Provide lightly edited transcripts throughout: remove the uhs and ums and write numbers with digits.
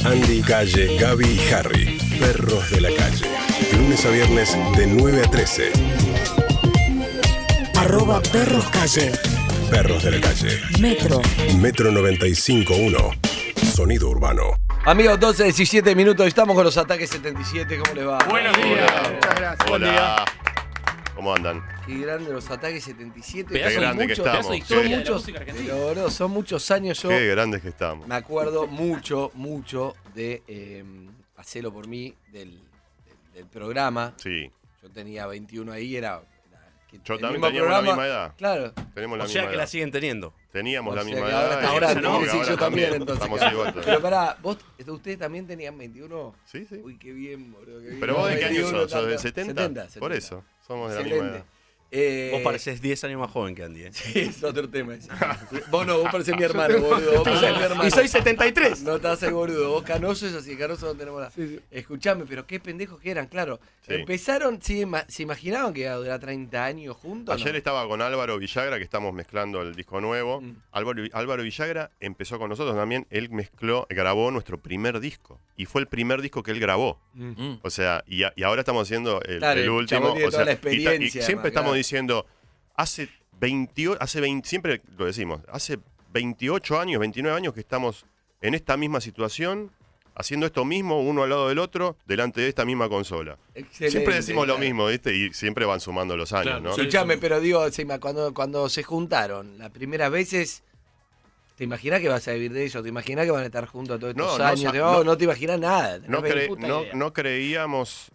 Andy, Calle, Gaby y Harry. Perros de la calle. Lunes a viernes de 9 a 13. @perros calle. Perros de la calle. Metro 95.1. Sonido urbano. Amigos, 12:17 minutos. Estamos con los ataques 77. ¿Cómo les va? Buenos días. Muchas gracias. Buen Hola. día. ¿Cómo andan? Qué grande los ataques 77. Qué grande que estamos. Son Sí. muchos, pero, bro, son muchos años. Yo Qué grandes que estamos. me acuerdo mucho de Hacelo por mí, del programa. Sí. Yo tenía 21 ahí, era Yo el también mismo teníamos la misma edad. Claro. Tenemos la O sea misma que la edad. siguen teniendo. Teníamos O la sea misma que edad. ahora y ahora eso, tengo que que decir ahora yo también, entonces. Estamos claro. igual. Pero pará, ¿ustedes también tenían 21? Sí, sí. Uy, qué bien, boludo. Qué bien. Pero vos de qué año 21 sos? ¿Sos del tanto. 70? 70. Por eso, somos de la misma Excelente. edad. Vos parecés 10 años más joven que Andy, ¿eh? Sí, es otro tema ese. Vos no, vos parecés mi hermano, boludo. Vos parecés mi hermano. Y soy 73. No te haces boludo. Vos Canoso es así, Canoso no tenemos nada. Sí. Escuchame, pero qué pendejos que eran, claro. Sí. Empezaron, ¿se imaginaban que iba a durar 30 años juntos? Ayer no? estaba con Álvaro Villagra, que estamos mezclando el disco nuevo. Mm. Álvaro Villagra empezó con nosotros también. Él grabó nuestro primer disco. Y fue el primer disco que él grabó. Mm. O sea, y ahora estamos haciendo el Claro, el último. chabón tiene O toda sea, la experiencia, y siempre claro. estamos diciendo, hace 20, siempre lo decimos, hace 28 años, 29 años que estamos en esta misma situación, haciendo esto mismo, uno al lado del otro, delante de esta misma consola. Excelente, Siempre decimos lo claro. mismo, ¿viste? Y siempre van sumando los años, Claro, ¿no? sí. Escuchame, pero digo, cuando se juntaron, las primeras veces, ¿te imaginas que vas a vivir de eso? ¿Te imaginas que van a estar juntos todos estos No, años? No te imaginas nada. No, tenés puta idea. no creíamos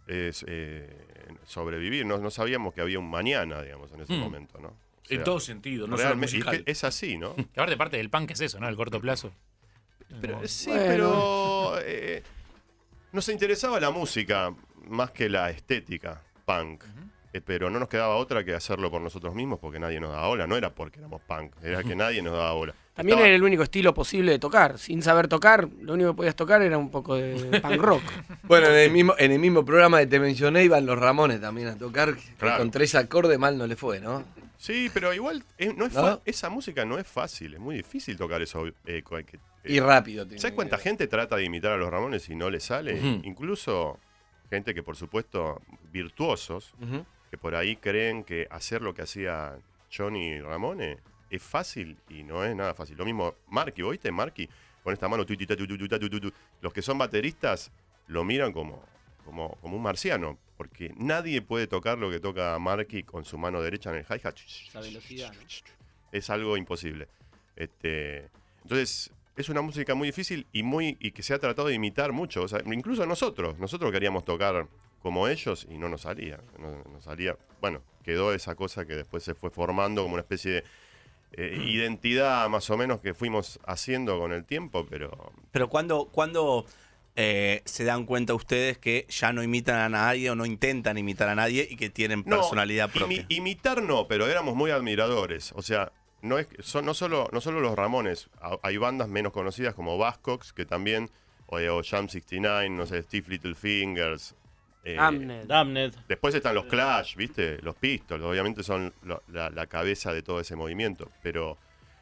sobrevivir, no sabíamos que había un mañana, digamos, en ese momento, ¿no? O sea, En todo sentido, no solo realmente, y es musical. que es así, ¿no? Que aparte parte del punk es eso, ¿no? El corto plazo. Pero, Como- sí, Bueno. pero nos interesaba la música más que la estética punk. Pero no nos quedaba otra que hacerlo por nosotros mismos porque nadie nos daba bola. No era porque éramos punk, era que nadie nos daba bola. También Estaba- era el único estilo posible de tocar. Sin saber tocar, lo único que podías tocar era un poco de punk rock. Bueno, en el mismo programa que te mencioné iban los Ramones también a tocar, que Claro. con 3 acordes mal no le fue, ¿no? Sí, pero igual ¿No? esa música no es fácil, es muy difícil tocar eso. Y rápido. tiene ¿Sabes que cuánta ver. gente trata de imitar a los Ramones y no le sale? Ujú. Incluso gente que, por supuesto, virtuosos, Ujú. que por ahí creen que hacer lo que hacía Johnny Ramone es fácil y no es nada fácil. Lo mismo Marky, ¿oíste? Marky, con esta mano, los que son bateristas lo miran como un marciano, porque nadie puede tocar lo que toca Marky con su mano derecha en el hi-hat. La velocidad, ¿no? Es algo imposible. Entonces, es una música muy difícil y que se ha tratado de imitar mucho. O sea, incluso nosotros queríamos tocar como ellos y no nos salía. No salía. Bueno, quedó esa cosa que después se fue formando como una especie de identidad más o menos que fuimos haciendo con el tiempo, pero Pero ¿cuándo se dan cuenta ustedes que ya no imitan a nadie o no intentan imitar a nadie y que tienen personalidad propia? Imitar no, pero éramos muy admiradores. O sea, no solo los Ramones, hay bandas menos conocidas como Buzzcocks, que también, o Jam 69, no sé, Steve Littlefingers. Damned. Después están los Clash, ¿viste? Los Pistols, obviamente son la cabeza de todo ese movimiento. Pero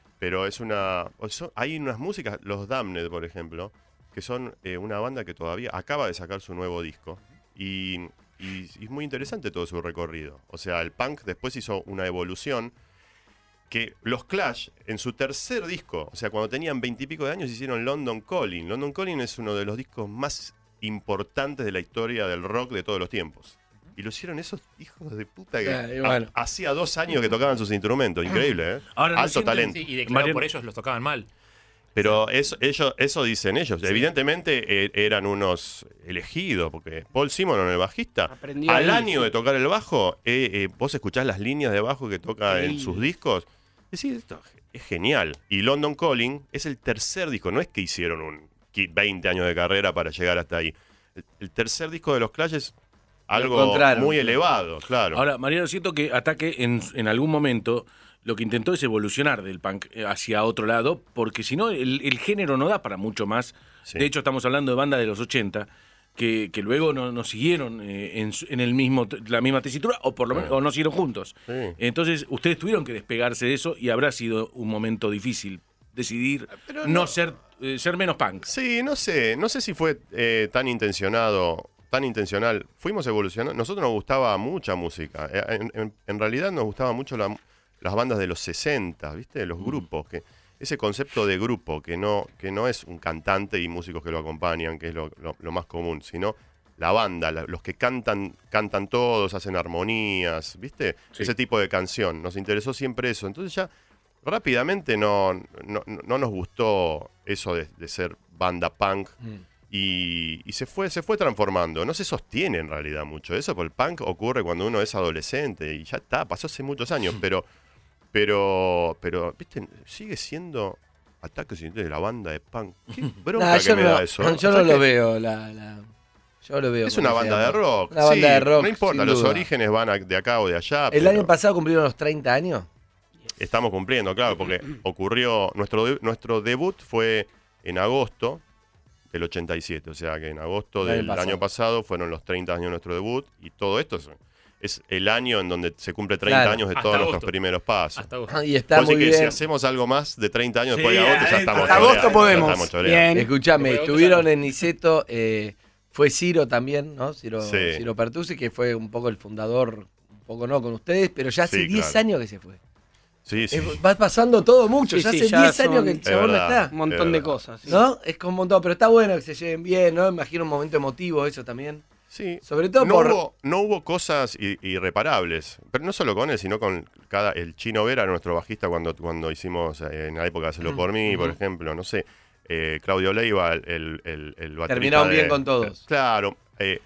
hay unas músicas, los Damned, por ejemplo, que son una banda que todavía acaba de sacar su nuevo disco. Y es muy interesante todo su recorrido. O sea, el punk después hizo una evolución que los Clash, en su tercer disco, o sea, cuando tenían 20 y pico de años, hicieron London Calling. London Calling es uno de los discos más importantes de la historia del rock de todos los tiempos. Y lo hicieron esos hijos de puta que Y bueno. hacía 2 años que tocaban sus instrumentos. Increíble, ¿eh? Ahora, ¿no Alto sienten- talento. sí, y declarado Mariano- por ellos los tocaban mal. Pero eso dicen ellos. Evidentemente eran unos elegidos, porque Paul Simonon, el bajista, Aprendió al ahí, año sí. de tocar el bajo, vos escuchás las líneas de bajo que toca en sus discos. Es decir, esto es genial. Y London Calling es el tercer disco. No es que hicieron 20 años de carrera para llegar hasta ahí. El tercer disco de los Clash es algo encontraron. muy elevado, claro. Ahora, Mariano, siento que Ataque en algún momento lo que intentó es evolucionar del punk hacia otro lado, porque si no, el género no da para mucho más. Sí. De hecho, estamos hablando de bandas de los 80 que luego no siguieron en la misma tesitura, o por lo menos o no siguieron juntos. Sí. Entonces, ustedes tuvieron que despegarse de eso y habrá sido un momento difícil decidir Pero no no. ser ser menos punk. Sí, no sé si fue tan intencional. Fuimos evolucionando. Nosotros nos gustaba mucha música. En realidad nos gustaba mucho las bandas de los 60, ¿viste? Los grupos, ese concepto de grupo, que no es un cantante y músicos que lo acompañan, que es lo más común, sino la banda, los que cantan todos, hacen armonías, ¿viste? Sí. Ese tipo de canción. Nos interesó siempre eso. Entonces ya rápidamente no nos gustó eso de ser banda punk. Y se fue transformando. No se sostiene en realidad mucho eso, porque el punk ocurre cuando uno es adolescente y ya está, pasó hace muchos años, pero ¿viste? Sigue siendo Ataque de la banda de punk. Qué bronca que me da eso. Yo no lo veo, yo lo veo. Es una banda de rock. Una banda de rock. No importa, los orígenes van de acá o de allá. ¿El año pasado cumplieron los 30 años? Estamos cumpliendo, claro, porque ocurrió. Nuestro debut fue en agosto del 87, o sea que en agosto del año pasado fueron los 30 años de nuestro debut, y todo esto es el año en donde se cumple 30 años de todos nuestros primeros pasos. Hasta agosto. Y está muy bien. Que si hacemos algo más de 30 años después de agosto, ya estamos hasta agosto podemos. ya estamos choreando. Bien. Escuchame, estuvieron en Niceto, fue Ciro también, ¿no? Ciro Pertusi, que fue un poco el fundador, un poco no con ustedes, pero ya hace 10 años que se fue. Sí. Va pasando todo mucho, Sí, ya sí, hace ya 10 años son- que el chabón no está. Un montón de cosas. sí. ¿No? Es como un montón, pero está bueno que se lleven bien, ¿no? Imagino un momento emotivo eso también. Sí. Sobre todo no hubo cosas irreparables, pero no solo con él, sino con el Chino Vera, nuestro bajista, cuando hicimos en la época de Hacelo por mí, por ejemplo, no sé, Claudio Leiva, el baterista. Terminaron bien con todos. Claro.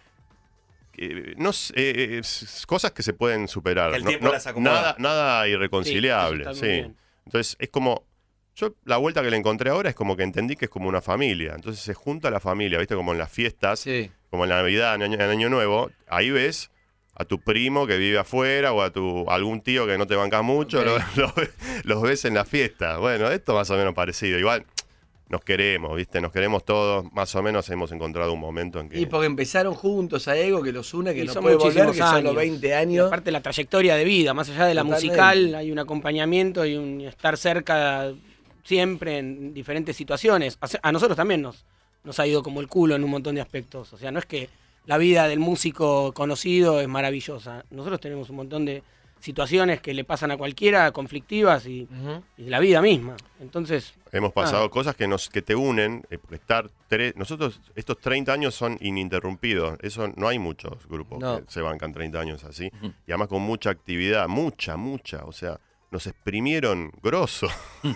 Cosas que se pueden superar. Que el tiempo las acomoda. Nada irreconciliable. Sí, eso está Sí, muy bien. Entonces es como. Yo la vuelta que le encontré ahora es como que entendí que es como una familia. Entonces se junta la familia, ¿viste? Como en las fiestas, Sí. como en la Navidad, en Año Nuevo. Ahí ves a tu primo que vive afuera o a algún tío que no te banca mucho, Ok. los ves en la fiesta. Bueno, esto más o menos parecido. Igual nos queremos, ¿viste? Nos queremos todos. Más o menos hemos encontrado un momento en que... Y porque empezaron juntos, hay algo que los une, que Y no son puede volver, muchísimos que son los años. 20 Y años. aparte la trayectoria de vida, más allá de la Totalmente. musical, hay un acompañamiento y un estar cerca siempre en diferentes situaciones. A nosotros también nos ha ido como el culo en un montón de aspectos. O sea, no es que la vida del músico conocido es maravillosa. Nosotros tenemos un montón de situaciones que le pasan a cualquiera, conflictivas y de la vida misma. Entonces, Hemos pasado cosas que te unen, porque nosotros estos 30 años son ininterrumpidos. Eso no hay muchos grupos No. que se bancan 30 años así. Y además con mucha actividad, mucha. O sea, nos exprimieron grosso.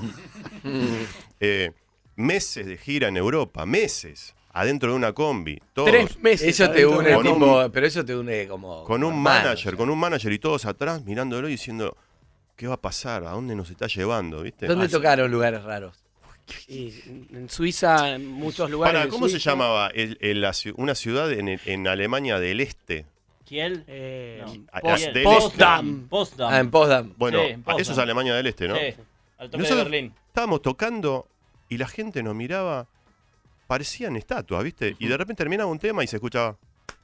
Meses de gira en Europa, meses, adentro de una combi. Todos 3 meses. Eso te adentro une, de- con un- tipo, pero eso te une como... con un como manager y todos atrás mirándolo y diciendo, ¿qué va a pasar? ¿A dónde nos está llevando? ¿Viste? ¿Dónde Así. tocaron lugares raros? Y en Suiza, en muchos lugares. Pará, de ¿cómo se Suiza. llamaba una ciudad en Alemania del Este? ¿Kiel? Del Potsdam. Potsdam. Ah, en Potsdam. Bueno, Sí, en Potsdam. eso es Alemania del Este, ¿no? Sí, al toque de Nosotros Berlín. estábamos tocando y la gente nos miraba, parecían estatuas, ¿viste? Y de repente terminaba un tema y se escuchaba.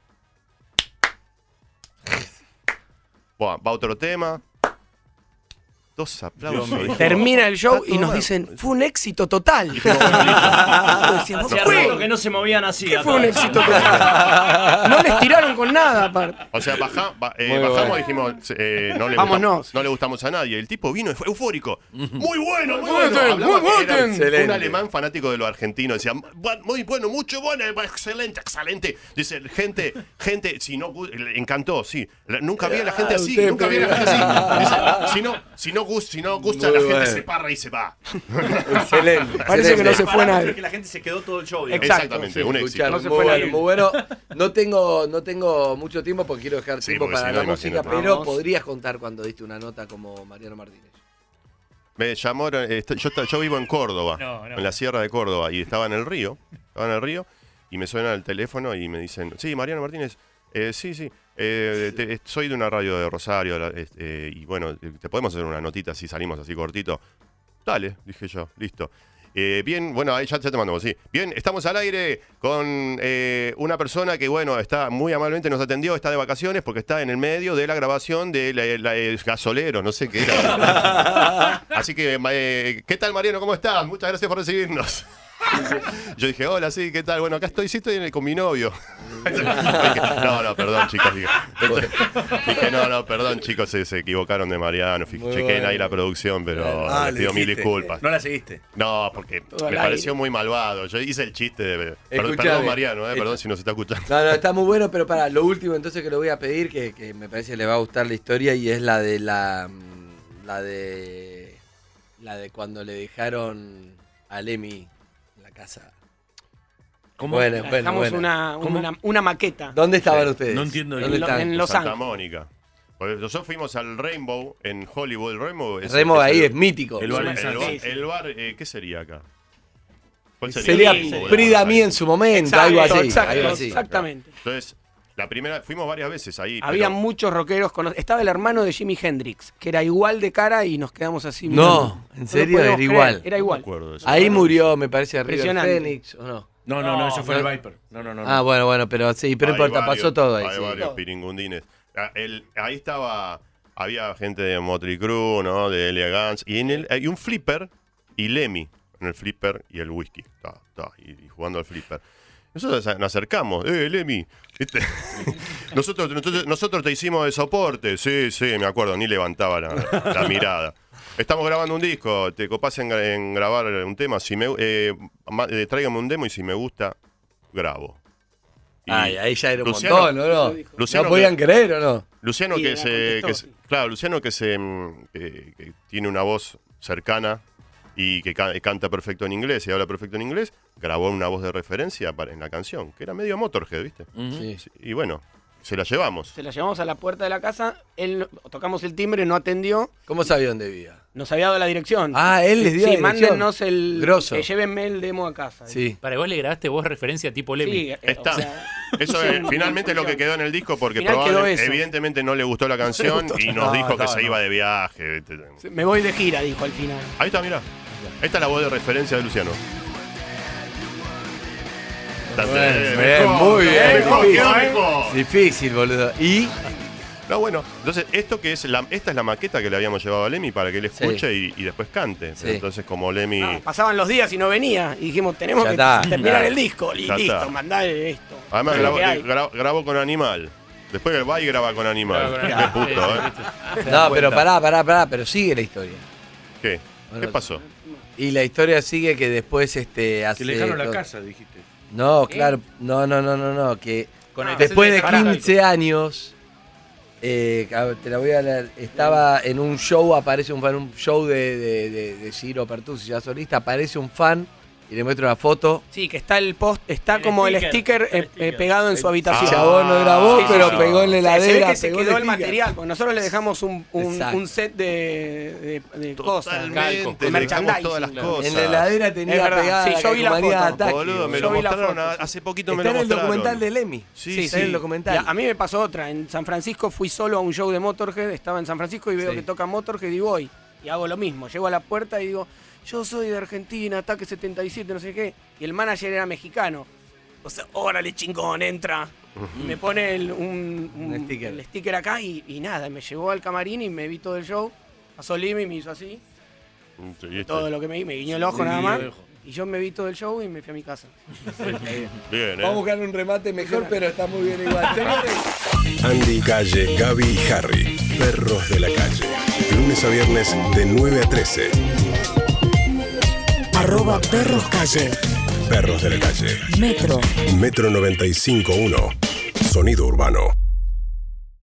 Bueno, va otro tema. 2 aplausos. Dijimos, Termina el show está y todo nos mal. dicen, fue un éxito total. Decíamos, Hacía "Fue, rato que no se movían así. ¿qué acá. fue un éxito total? No les tiraron con nada, aparte. O sea, bajamos bueno. y dijimos, Vámonos. no le gustamos a nadie. El tipo vino y fue eufórico. Muy bueno, muy Muy bueno. bien, Hablaba muy que era bien. un Excelente. alemán fanático de lo argentino. Decía, muy bueno, mucho bueno, excelente. Dice, gente, si no, le encantó, sí. Nunca vi a la gente así, usted nunca vi a la gente así. Dice, si no gusta, Muy la gente bueno. se parra y se va. Excelente. Parece que no se fue nadie. Que la gente se quedó todo el show. digamos. Exacto, Exactamente, sí. un éxito. Escucharon, No se muy fue bueno, nadie. muy bueno. No tengo mucho tiempo porque quiero dejar Sí, tiempo porque para si no, la música, imagínate. pero Vamos. podrías contar cuando diste una nota como Mariano Martínez. Me llamó, yo vivo en Córdoba, No. en la sierra de Córdoba, y estaba en el río, y me suena el teléfono y me dicen, sí, Mariano Martínez, sí, soy de una radio de Rosario, y bueno, te podemos hacer una notita si salimos así cortito. Dale, dije yo, listo. Bien, bueno, ahí ya te mandamos, sí. Bien, estamos al aire con una persona que, bueno, está muy amablemente nos atendió, está de vacaciones porque está en el medio de la grabación de el gasolero, no sé qué era. Así que, ¿qué tal, Mariano? ¿Cómo estás? Muchas gracias por recibirnos. Yo dije, hola, sí, ¿qué tal? Bueno, acá estoy, sí estoy con mi novio. No, perdón, chicos. Dije, no, perdón, chicos, se equivocaron de Mariano. Chequeen ahí la producción, pero les pido mil disculpas. ¿No la seguiste? No, porque me pareció muy malvado. Yo hice el chiste de... Perdón, Mariano, perdón si nos está escuchando. No, está muy bueno, pero para lo último entonces que le voy a pedir, que me parece que le va a gustar la historia, y es la de cuando le dejaron a Lemmy en la casa. ¿Cómo? Bueno. Dejamos una maqueta. ¿Dónde estaban ustedes? No entiendo. En Los Santa Ángeles. Mónica. Porque nosotros fuimos al Rainbow en Hollywood. El Rainbow ahí es mítico. El bar, el bar, ¿qué sería acá? ¿Cuál Sería Prida Mí en su momento, algo así. Exactamente. Entonces, la primera, fuimos varias veces ahí. Había muchos rockeros. Estaba el hermano de Jimi Hendrix, que era igual de cara y nos quedamos así. No, en serio, era igual. Era igual. Ahí murió, me parece, River Phoenix, ¿o no? No, eso fue el Viper. No. Ah, bueno, pero sí, pero no importa, pasó todo ahí. Hay varios piringundines. Ahí estaba, había gente de Motley Crue, ¿no? De Elia Guns, y hay un flipper y Lemmy en el flipper y el whisky. Y jugando al flipper. Nosotros nos acercamos, Lemmy. Nosotros te hicimos de soporte. Sí, me acuerdo, ni levantaba la mirada. Estamos grabando un disco, te copás en grabar un tema, tráigame un demo y si me gusta, grabo. Y ahí ya era un montón, ¿no? Luciano, ¿no podían creer o no? Luciano Luciano que tiene una voz cercana y que canta perfecto en inglés y habla perfecto en inglés, grabó una voz de referencia en la canción, que era medio Motorhead, ¿viste? Sí. Y bueno, se la llevamos. Se la llevamos a la puerta de la casa, tocamos el timbre, no atendió. ¿Cómo sabía dónde vivía? Nos había dado la dirección. Ah, él les dio la dirección. Sí, mándennos grosso. Llévenme el demo a casa. Sí. Para vos le grabaste vos referencia tipo Lemmy. Sí, está. Eso es finalmente lo que quedó en el disco, porque probablemente, evidentemente no le gustó la canción y nos dijo que se iba de viaje. Me voy de gira, dijo al final. Ahí está, mirá. Ahí está la voz de referencia de Luciano. Muy bien. Mejor. Difícil, boludo. Y... No, bueno, entonces esta es la maqueta que le habíamos llevado a Lemmy para que él escuche y después cante. Sí. Entonces, como Lemmy... pasaban los días y no venía. Y dijimos, tenemos que terminar el disco. Y listo, mandale esto. Además, grabó con Animal. Después él va y graba con Animal. Qué puto, No, pero pará, pero sigue la historia. ¿Qué? ¿Qué pasó? Y la historia sigue que después hace... Que le dejaron la casa, dijiste. No, claro, no, que después de 15 años, te la voy a leer, estaba en un show, aparece un fan, un show de Ciro Pertusi, ya solista, aparece un fan y le muestro una foto. Sí, que está el post, está como el sticker pegado en su habitación. El chabón no grabó, pero pegó en la heladera. Se ve que se quedó el material, porque nosotros le dejamos un set de cosas. Totalmente, le dejamos todas las cosas. En la heladera tenía pegada sí, yo vi la foto. Boludo, me lo mostraron hace poquito, me lo mostraron. Está en el documental de Lemmy. Sí, está en el documental. A mí me pasó otra. En San Francisco fui solo a un show de Motorhead, estaba en San Francisco y veo que toca Motorhead y voy. Y hago lo mismo, llego a la puerta y digo... Yo soy de Argentina, Ataque 77, no sé qué. Y el manager era mexicano. O sea, órale, chingón, entra. Y me pone el sticker acá y nada, me llevó al camarín y me vi todo el show. Pasó Lemmy y me hizo así. Todo lo que me guiñó el ojo nada más. Y yo me vi todo el show y me fui a mi casa. Bien, Vamos a buscar un remate mejor, pero está muy bien igual. Andy Calle, Gaby y Harry. Perros de la calle. Lunes a viernes de 9 a 13. @perroscalle. Perros de la calle. Metro. Metro 95.1. Sonido urbano.